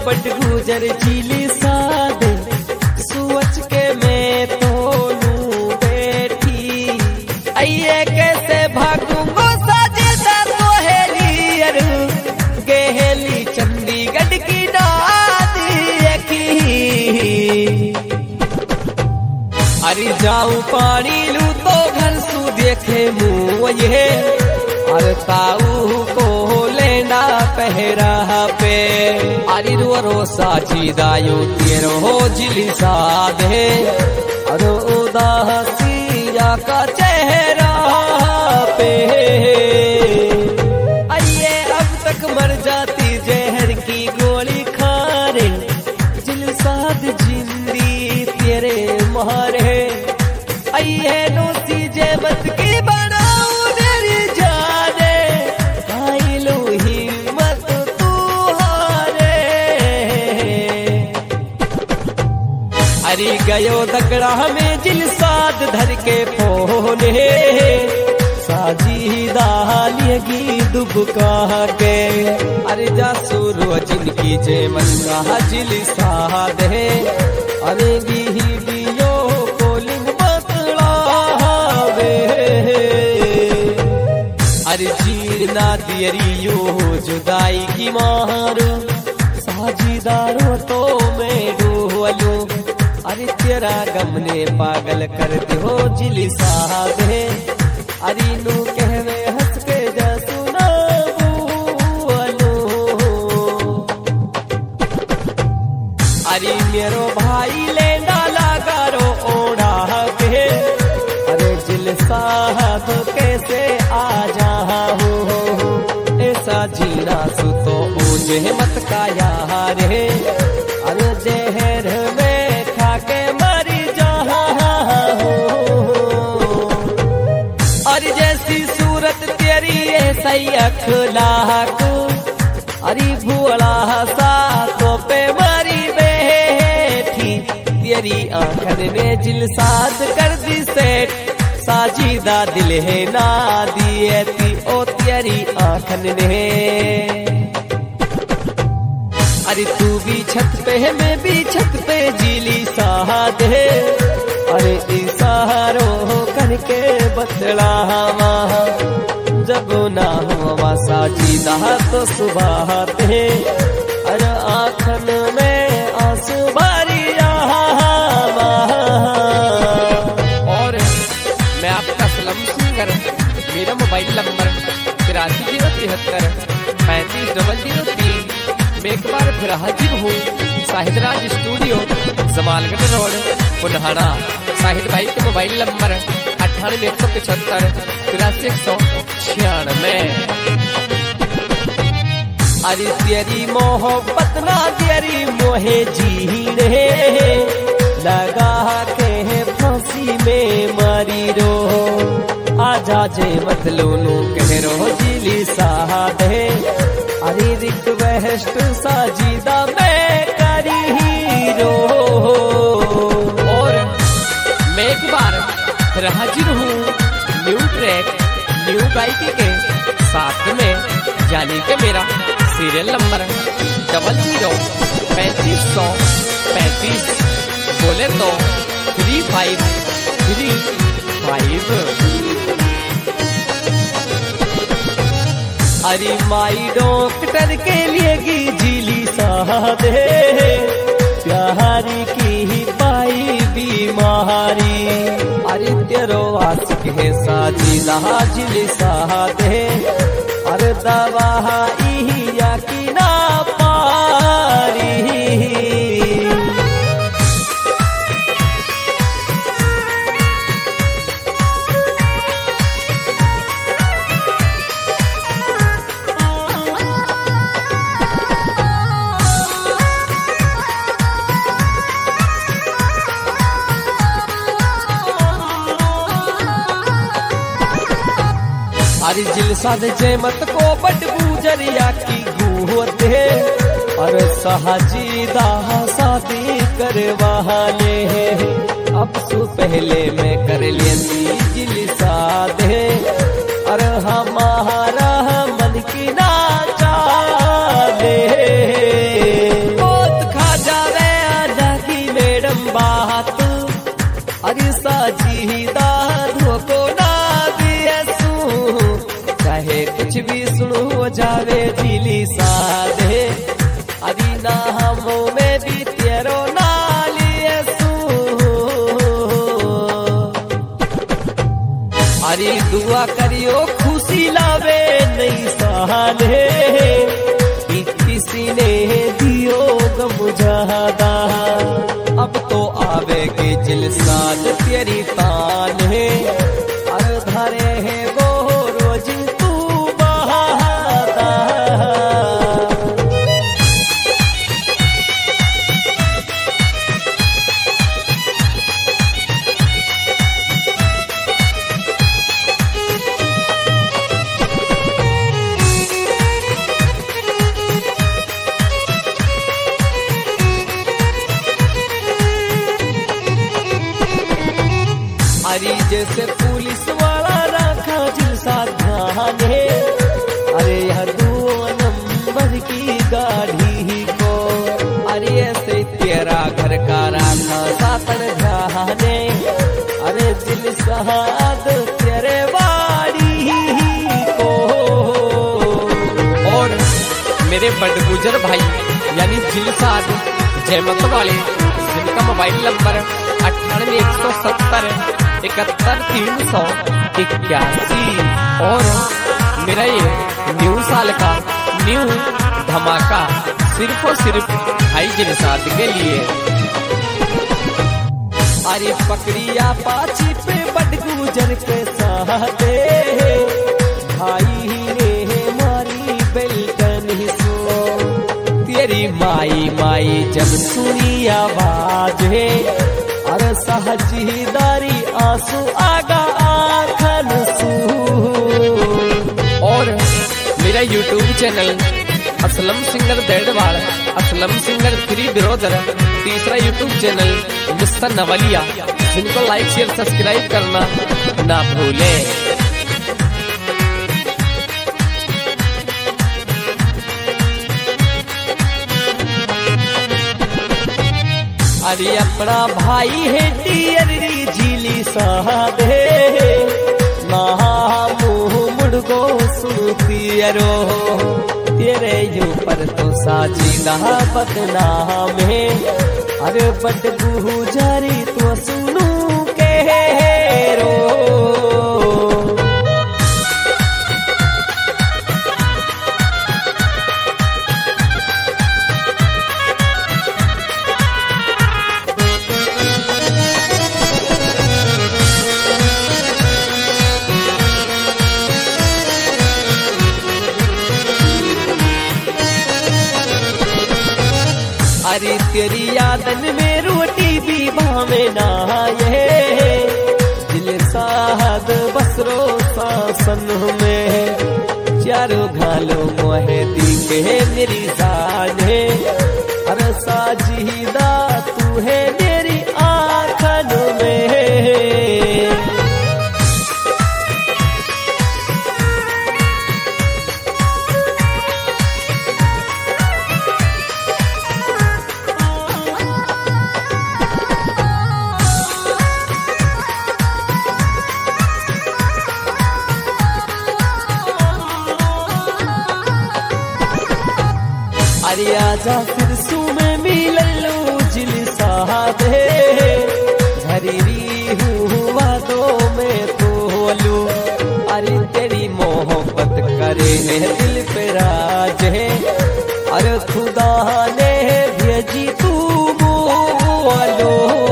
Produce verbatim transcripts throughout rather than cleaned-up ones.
But गुजर जिली सादे सोच के मैं तो नू बैठी आइए कैसे भागूंगो साजेदा तो हेली अरु गेहली चंडीगढ़ की नादी की अरे जाऊं पानी लू तो घर सू देखे मुँह ये अरे ताऊ को लेना पहरा पे अरे रो रो साची दायो तेरो हो जिली साधे अरे उदासिया का चेहरा पे आइए अब तक मर जाती जहर की गोली खारे जिल साध जिंदी तेरे मारे आइए नोसी जेमत की बनाऊ मेरी जाने आई लो हिम्मत तू हारे अरे गयो दकड़ा में जिल साध धर के फोने साजी दालियगी दुबका के अरे जासूर जिनकी जे मन जिल साधे अरे गी दियो कोलिंग अरे जीर ना दियरियो जुदाई की मारो साझीदारो तो मैं डोलो अरे तेरा गम ने पागल कर दो जिली साधे अरे नू कहवे हंस के जा सुना बोलो अरे मेरो भाई ले डाला करो ओढ़ा के अरे जिल साहब कैसे आ जा हो ऐसा जीना सु तो मुझे मत का यार है अरे जहर में खा के मरी जा हो अरे जैसी सूरत तेरी ऐसा ही अखलाक अरे भूला सा तो पे मरी बैठी तेरी आंखन में जिल साध कर दी सेठ साजीदा दिल है ना दिए थी ओ तेरी आंखन ने अरे तू भी छत पे है मैं भी छत पे जिली साध है अरे इशारो करके बतला वहाँ जब ना हुआ साजीदा तो सुबह है अरे आंखन में आंसू भरी और मैं आपका सलाम सिंगर मेरा मोबाइल नंबर तिरासी जीरो तिहत्तर पैंतीस डबल जीरो तीन मैं एक बार फिर हाजिर हूँ साहिदराज स्टूडियो जमालगढ़ रोड पुनहाना साहिद भाई के मोबाइल नंबर अट्ठानवे एक सौ पिछहत्तर तिरासी एक सौ छियानवे अरे तेरी मोहब्बत ना तेरी मोहे जीने लगा के फांसी में मारी रो आजा जे मत लोनू कह रो जिली साधे अरे रिक्वेस्ट साजीदा मैं करी रो और मैं एक बार फिर हाजिर हूँ न्यू ट्रैक न्यू गायकी के साथ में जाने के मेरा सीरियल नंबर डबल जीरो पैंतीस सौ पैंतीस बोले तो थ्री फाइव थ्री फाइव अरे माई डॉक्टर के लिए गी जिली साधे प्यारी की पाई बीमारी अरे तेरो आशिक है साजीदा जिली साधे अरे दवा या की ना पारी अरे जिल साध जयमत को बट गुजरिया की गुहते और साजीदा शादी करवाने अब सु पहले मैं कर लेती जिल साधे और हमारा मन की ना चाहे। जावे जिली साधे अरी ना हम में भी तेरो नालिए सू अरे दुआ करियो खुशी लावे नहीं साले किसी ने दियो गम ज्यादा अब तो आवे के जिलसाद तेरी तान है अर धरे है वो रोज तू बहादा अरे जैसे पुलिस वाला रखा जिलसा ध्यान है अरे यह दो नंबर की गाड़ी को अरे ऐसे तेरा घर का रखा सातन ध्यान है अरे जिलसाद तेरे बाड़ी को और मेरे बड़गुजर भाई यानी जिलसाद जयमत वाले जिनका मोबाइल नंबर अट्ठानवे एक सौ सत्तर इकहत्तर तीन सौ इक्यासी और मेरा ये न्यू साल का न्यू धमाका सिर्फ और सिर्फ भाई जिलसाद के लिए। अरे पकड़िया पाची पे बड़गुजर के साथ भाई ने मारी बेल्टन सो तेरी माई माई जब सुनी आवाज है अरे सहजीदारी आंसू आगा आखन सू और मेरा YouTube channel Aslam singer Dedwad Aslam singer three brother तीसरा यूट्यूब चैनल मिस्टर नवलिया जिनको लाइक शेयर सब्सक्राइब करना ना भूले। अरे अपना भाई है टियरी झीली साधे ना मुँह मुड़गो सुनती अरो तेरे ऊपर तो साजीदा बदनाम है अरे बट गुजारी तो सुनू के रो अरे तेरी यादन में रोटी भी भावे ना ये जिलसाद बसरो सासन में चारों घालो मोहे दी के मेरी जान है अरे साजीदा तू है मेरी आँखन में। अरे आजा फिर सू में मिलू जिलसादे झरीरी हुआ दो में तोलू अरे तेरी मोहब्बत करे है दिल पे राज है अरे खुदा ने भेजी तू बोलो।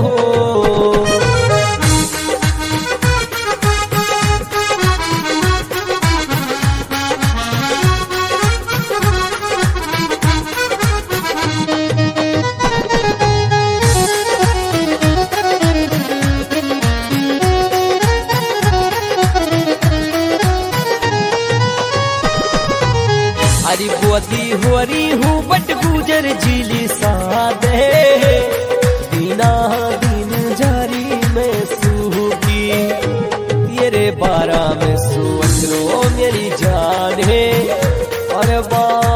अरे बोदी होरी हूँ बट गुजर जिली साधे दीना दिन जारी में सूखी तेरे बारा में सोच लो मेरी जान है और बा